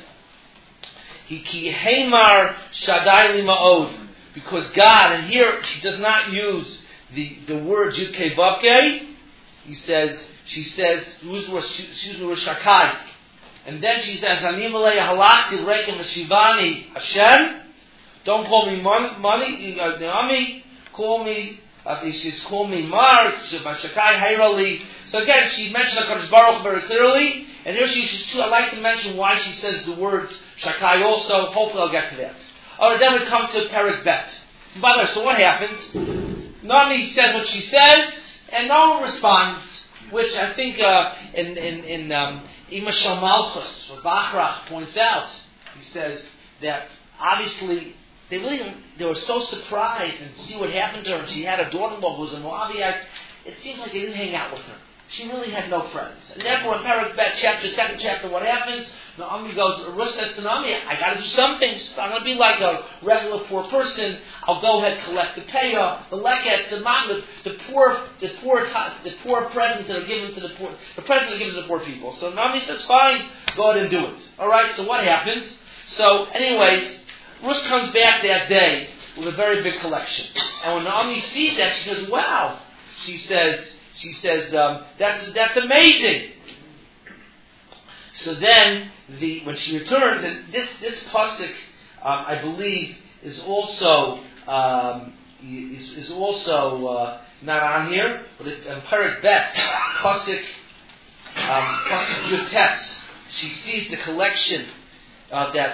"Ki heimar shadai li ma'od," because God, and here she does not use the word Yud-Kei Vav-Kei. She says, use the word Shakai. And then she says, "Ani malei halachti l'rekem v'shivani Hashem." Don't call me Naomi. Call me. She's called me Mar. Shakai Hayrali. So again, she mentioned HaKadosh Baruch Hu very clearly, and here she's too. I'd like to mention why she says the words Shakai also. Hopefully, I'll get to that. Alright, then we come to Perek Bet. By the way, so what happens? Naomi says what she says, and no one responds. Which I think in Ima Shel Malchus, what Bachrach points out, he says that obviously they were so surprised and see what happened to her. And she had a daughter-in-law who was a Moabite. It seems like they didn't hang out with her. She really had no friends. And therefore, in Perek Bet, second chapter, what happens? Naomi goes, Ruth says to Naomi, "I got to do something. So I'm going to be like a regular poor person. I'll go ahead and collect the payah, the leket, the poor presents that are given to the poor, the presents that are given to the poor people." So Naomi says, "Fine, go ahead and do it." All right. So what happens? So, anyways, Ruth comes back that day with a very big collection, and when Naomi sees that, she goes, "Wow!" She says, "That's amazing." So then, when she returns, and this pasuk, I believe, is also not on here, but it's in Perek Bet, pasuk Yutes. She sees the collection that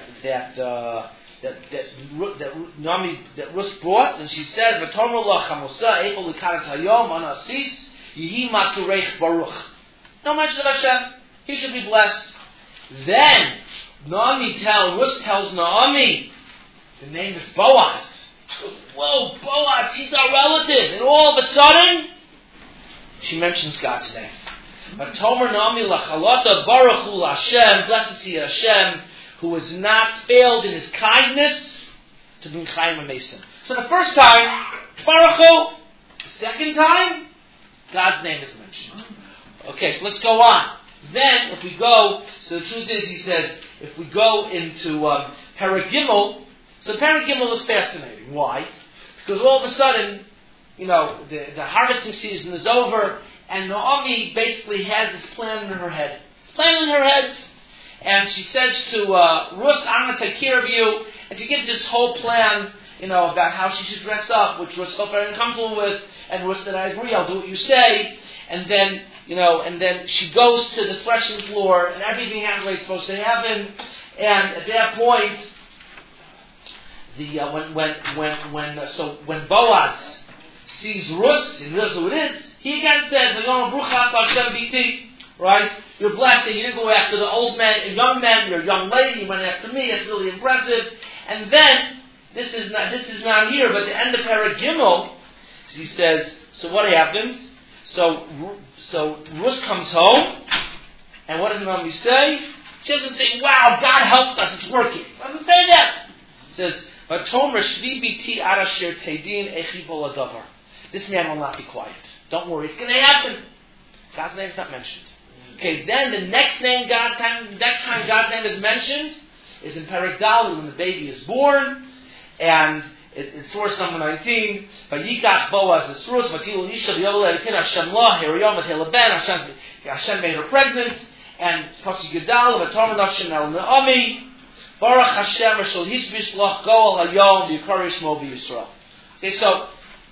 Ruth brought, and she says, "V'tomer la chamosa eipol likarat hayom anasis yihi maturech baruch." No mention of Hashem. He should be blessed. Then Ruth tells Naomi, the name is Boaz. Whoa, Boaz, he's our relative. And all of a sudden, she mentions God's name. V'tomer Naomi lachalota baruch hu Hashem, blessed be Hashem, who has not failed in his kindness to bring Chaim and Mason. So the first time, Baruch Hu. The second time, God's name is mentioned. Okay, so let's go on. Then, if we go, so the truth is, he says, if we go into Perek Gimel, so Perek Gimel is fascinating. Why? Because all of a sudden, the harvesting season is over, and Naomi basically has this plan in her head. and she says to Rus, I'm going to take care of you, and she gives this whole plan, about how she should dress up, which Rus felt very uncomfortable with, and Rus said, I agree, I'll do what you say, and then, and then she goes to the threshing floor, and everything happens the way it's supposed to happen, and at that point, when Boaz sees Rus, and realizes who it is, he again says, right? You're blessed that you didn't go after the old man, young man, you're a young lady, you went after me, that's really impressive. And then, this is not here, but at the end of Perek Gimel, he says, so what happens? So Rus comes home, and what does Naomi say? She doesn't say, wow, God helped us, it's working. She doesn't say that. She says, this man will not be quiet. Don't worry, it's going to happen. God's name is not mentioned. Okay, then the next time God's name is mentioned is in Perek Dalet when the baby is born, and it's source number 19. Vayikach Boaz the source, Vatilu Isha V'Yoleh Ekin Hashem Lah Heriyom V'Teleben Hashem made her pregnant, and Pasuk Yudal V'Torah Hashem El Naomi Baruch Hashem Shel Hisbish Lach Goal Hayom V'Yikari Shmo B'Yisrael. Okay, so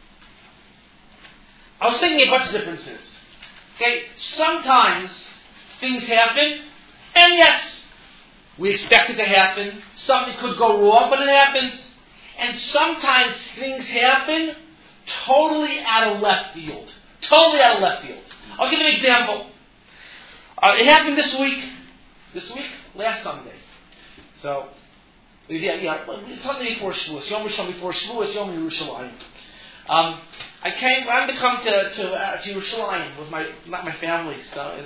I was thinking a bunch of differences. Okay, sometimes things happen, and yes, we expect it to happen. Something could go wrong, but it happens. And sometimes things happen totally out of left field. Totally out of left field. I'll give you an example. It happened this week. Last Sunday. So, it's Sunday before Shavuos. Yom Rishon before Shavuos, Yom Yerushalayim. I wanted to come to Yerushalayim with not my family,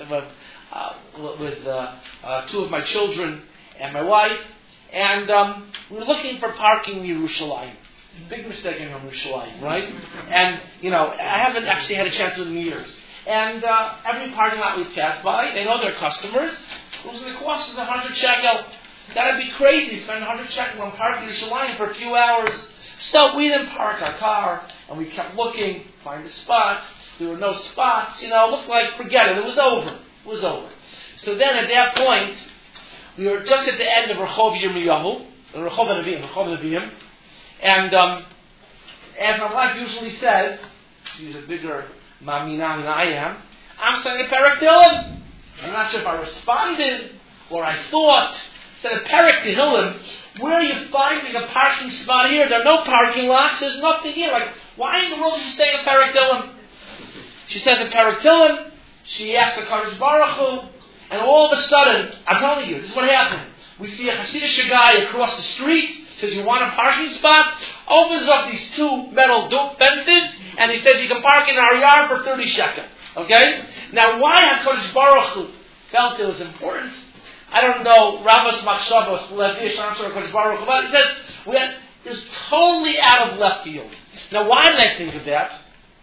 with two of my children and my wife, and we were looking for parking in Yerushalayim. Big mistake in Yerushalayim, right? And I haven't actually had a chance to in years. And every parking lot we pass by, they know their customers. It was going to cost us 100 shekel. That'd be crazy. Spend 100 shekel on parking in Yerushalayim for a few hours. So we didn't park our car, and we kept looking, find a spot. There were no spots. It looked like, forget it. It was over. So then at that point, we were just at the end of Rehov Yirmiyahu, Rehov Nevi'im, and as my wife usually says, she's a bigger mamina than I am, I'm saying a Perek Tehillim. I'm not sure if I responded or I thought. Said a Perek Tehillim. Where are you finding a parking spot here? There are no parking lots. There's nothing here. Like, why in the world are you saying a Perek Tehillim? She says a Perek Tehillim. She asked the Kadosh Baruch Hu, and all of a sudden, I'm telling you, this is what happened. We see a Hasidic guy across the street. Says, you want a parking spot? Opens up these two metal fences, and he says you can park in our yard for 30 shekel. Okay? Now, why HaKadosh Baruch Hu felt it was important? I don't know, Ravos Machshavos, Levish, I'm sure HaKadosh Baruch Hu, but it says, it's totally out of left field. Now, why did I think of that?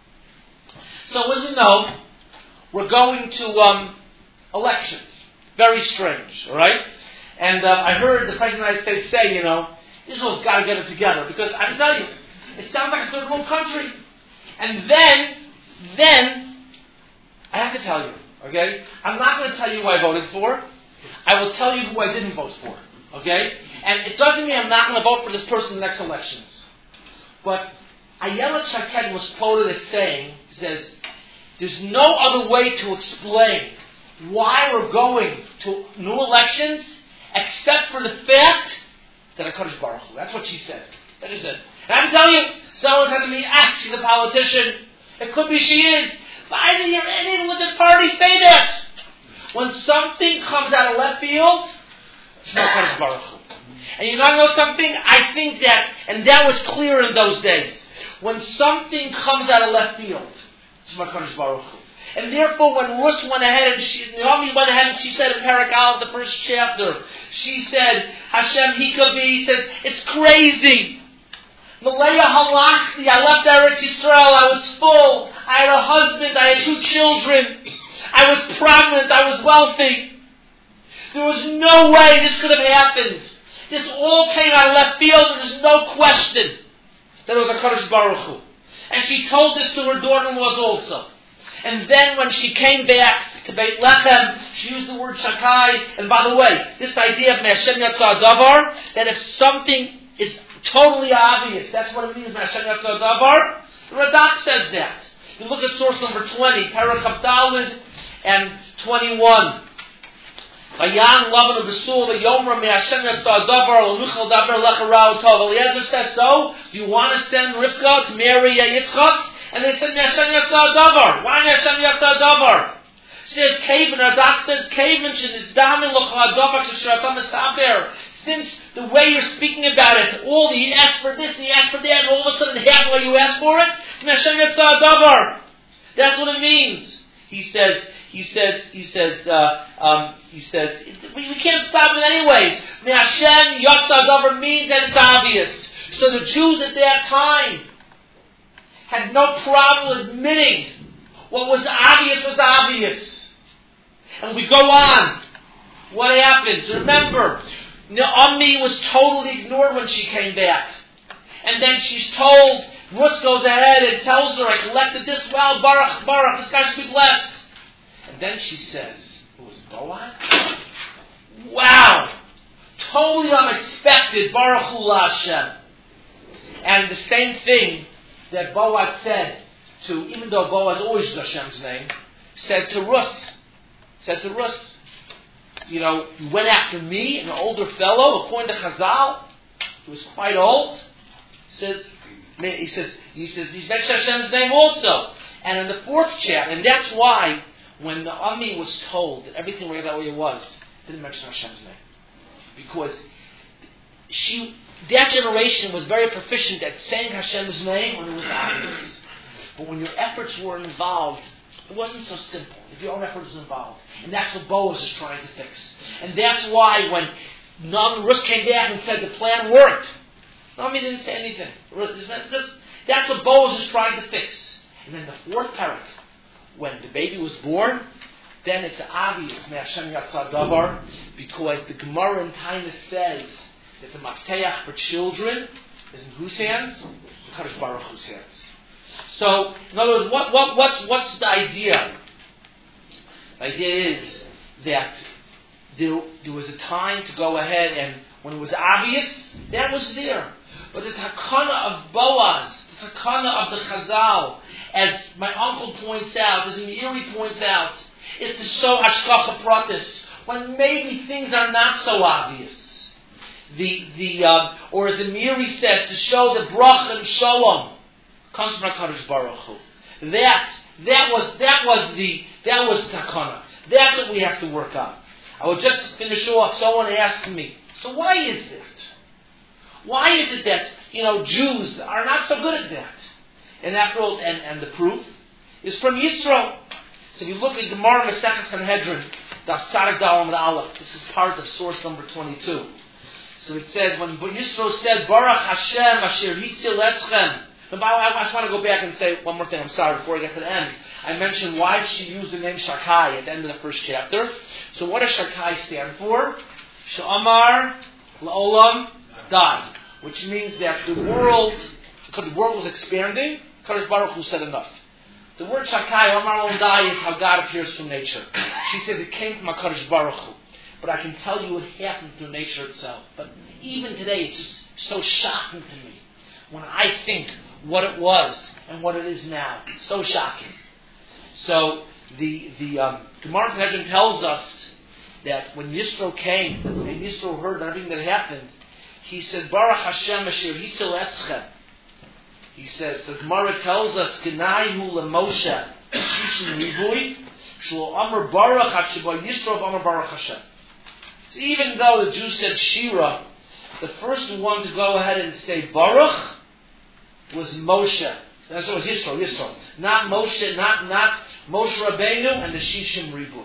So, as we know, we're going to elections. Very strange, alright? And I heard the President of the United States say, Israel's got to get it together. Because I tell you, it sounds like a third world country. And then, I have to tell you, okay? I'm not going to tell you who I voted for. I will tell you who I didn't vote for, okay? And it doesn't mean I'm not going to vote for this person in the next elections. But Ayelet Shaked was quoted as saying, he says, there's no other way to explain why we're going to new elections except for the fact that HaKadosh Baruch Hu. That's what she said. That is it. And I'm telling you, someone said to me, she's a politician. It could be she is. But I didn't hear any religious party say that. When something comes out of left field, it's not HaKadosh Baruch Hu. And you want to know something? I think that, and that was clear in those days. When something comes out of left field, it's not HaKadosh Baruch Hu. And therefore, when Rus went ahead and Naomi went ahead and she said in Perek Aleph, the first chapter, she said, Hashem Hikavi, says, it's crazy. Malaya halachti, I left Eretz Yisrael, I was full, I had a husband, I had 2 children, I was prominent, I was wealthy. There was no way this could have happened. This all came out of left field, and there's no question that it was HaKadosh Baruch Hu. And she told this to her daughter-in-laws also. And then when she came back to Beit Lechem. She used the word Shakai. And by the way, this idea of Me'ashem Yatzah Davar, that if something is totally obvious, that's what it means, Me'ashem Yatzah Davar. The Radak says that. You look at source number 20, Parashah Daled and 21. Vayan Lavan Besul Yomer Me'ashem Yatzah Davar L'Michal Davar Lecharau Tov. Eliezer says so. Do you want to send Rivka to marry Yitzchak? And they said Me'ashem Yatzah Davar. Why Me'ashem Yatzah Davar? Says Kaven. Radak says Kaven Shenizdamin L'Chal Davar K'Shiratam Esaber. Since the way you're speaking about it, all the you ask for this and you ask for that, and all of a sudden half the way you ask for it, Me'ashem Yatzah Davar. That's what it means. He says, we can't stop it anyways. Me'ashem Yatzah Davar means that it's obvious. So the Jews at that time had no problem admitting what was obvious was obvious. And we go on. What happens? Remember, Naomi was totally ignored when she came back. And then she's told, Ruth goes ahead and tells her, I collected this well, Baruch, Baruch, this guy should be blessed. And then she says, it was Boaz? Wow! Totally unexpected, Baruch Hu Hashem. And the same thing that Boaz said to, even though Boaz always used Hashem's name, said to Ruth, you know, you went after me, an older fellow, according to Chazal, he was quite old. He says, he's mentioned Hashem's name also. And in the 4th chapter, and that's why, when Naomi was told that everything was that way it was, didn't mention Hashem's name. Because that generation was very proficient at saying Hashem's name when it was obvious. But when your efforts were involved, it wasn't so simple. If your own effort was involved. And that's what Boaz is trying to fix. And that's why when Ruth came back and said the plan worked, Naomi didn't say anything. That's what Boaz is trying to fix. And then the 4th parak, when the baby was born, then it's obvious, Me'ashem Yatzah Davar, because the Gemara in Tainus says that the Mafteach for children is in whose hands? The Kadosh Baruch Hu's hands. So, in other words, what's the idea? The idea is that there was a time to go ahead and when it was obvious, that was there. But the takana of Boaz, the takana of the Chazal, as my uncle points out, as Meiri points out, is to show hashkacha pratis when maybe things are not so obvious. Or as the Meiri says, to show the bracha and shalom comes from HaKadosh Baruch Hu. That was takana. That's what we have to work on. I will just finish off. Someone asked me, so why is that? Why is it that, Jews are not so good at that? And after all, and the proof is from Yisro. So if you look at Gemara Masechet Sanhedrin, Daf Tzadik Daled Aleph, this is part of source number 22. So it says, when Yisro said, Baruch Hashem Asher Hitzil Eschem. But I just want to go back and say one more thing, I'm sorry, before I get to the end. I mentioned why she used the name Shakai at the end of the 1st chapter. So what does Shakai stand for? Sha'amar La'olam Dai. Which means that the world, because the world was expanding, Kadosh Baruch Hu said enough. The word Shakai, Amar La'olam Dai, is how God appears from nature. She says it came from HaKadosh Baruch Hu. But I can tell you it happened through nature itself. But even today, it's just so shocking to me when I think what it was and what it is now. So shocking. So the Gemara Sanhedrin tells us that when Yisro came and Yisro heard everything that happened, he said, Baruch Hashem Asher Hitzil Eschem. He says, the Gemara tells us, Genaihu LeMoshe Shishim Rivui Shlo Amar Baruch Hashem Yisro Amar Baruch Hashem. So even though the Jews said Shira, the first one to go ahead and say Baruch was Moshe. That's what was Yisro. Not Moshe, not Moshe Rabbeinu and the Shishim Rivui.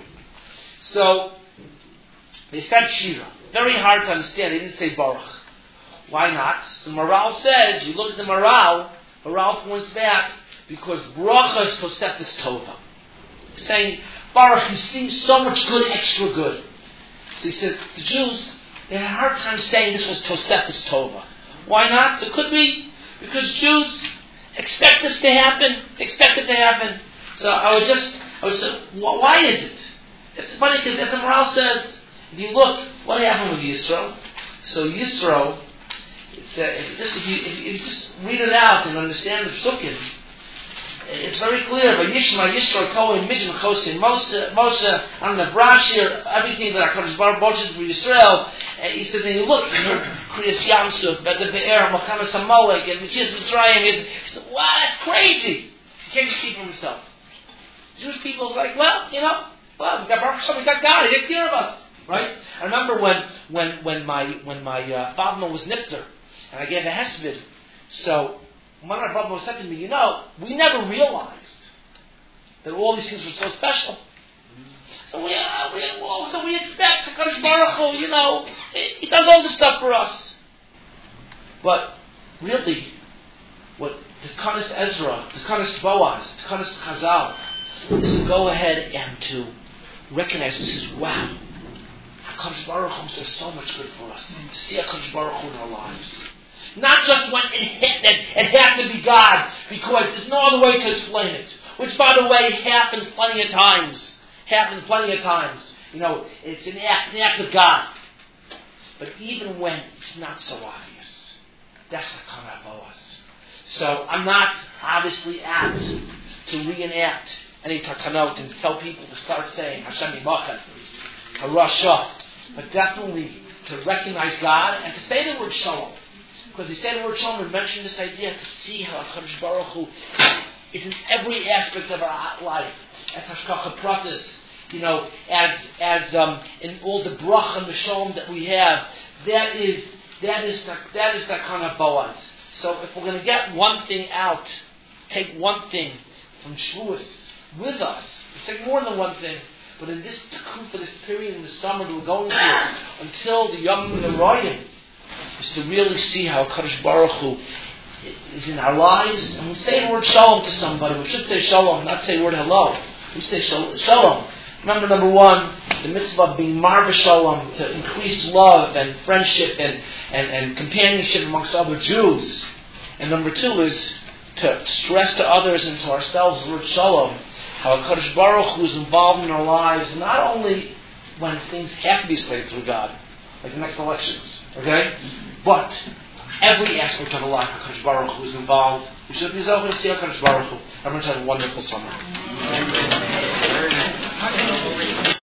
So they said Shira. Very hard to understand. They didn't say Baruch. Why not? The Maral says, you look at the Maral points back, because Bracha is Tosefes Tova. Saying, Baruch, you seem so much good, extra good. So he says, the Jews, they had a hard time saying this was Tosefes Tova. Why not? It could be because Jews expect this to happen, expect it to happen. So I would say, why is it? It's funny because as the Maharal says, if you look, what happened with Yisro? So Yisro, if you just read it out and understand the Psukim, it's very clear. But Yishma, Yisro, Kohen, Midjan, Chosin, Moshe, and the Brashir, everything that HaKadosh Baruch Hu for Yisrael. And he says, and you look, Kriyas Yamsuf, but the Be'er, Mochamed Samalek, and Mitzvah Mitzrayim. He said, wow, that's crazy. He can't just keep for himself. Jewish people is like, well, we got Baruch Hashem, we got God. He takes care of us, right? I remember when my father was nifter, and I gave a hesped. So one of my brothers said to me, we never realized that all these things were so special. So we expect HaKadosh Baruch Hu, He does all this stuff for us. But really, what the Kanas Ezra, the Kanas Boaz, the Kanas Chazal, is to go ahead and to recognize this is, wow, HaKadosh Baruch Hu does so much good for us. To see HaKadosh Baruch Hu in our lives. Not just when it has to be God, because there's no other way to explain it. Which, by the way, happens plenty of times. It's an act of God. But even when it's not so obvious, that's the kind of Boaz. So I'm not obviously apt to reenact any takanot and tell people to start saying Hashem Yimachem, Harasha, but definitely to recognize God and to say the word Shalom. Because he said the word Shalom and mentioned this idea to see how HaKadosh Baruch Hu is in every aspect of our life. As Hashkacha Pratis, as in all the bracha and the Shalom that we have, that is the kind of Boaz. So if we're going to get one thing out, take one thing from Shavuos with us, take more than one thing, but in this tikkun for this period in the summer that we're going through, until the Yom Royim, is to really see how Kadosh Baruch Hu is in our lives. And we say the word Shalom to somebody. We should say Shalom, not say the word hello. We say Shalom. Remember, number one, the mitzvah of being Marva Shalom, to increase love and friendship and companionship amongst other Jews. And number two is to stress to others and to ourselves the word Shalom, how Kadosh Baruch Hu is involved in our lives, not only when things have to be explained through God, like the next elections, okay? But every aspect of our life, HaKadosh Baruch Hu is involved. We should be able to see HaKadosh Baruch Hu. Everyone have a wonderful summer.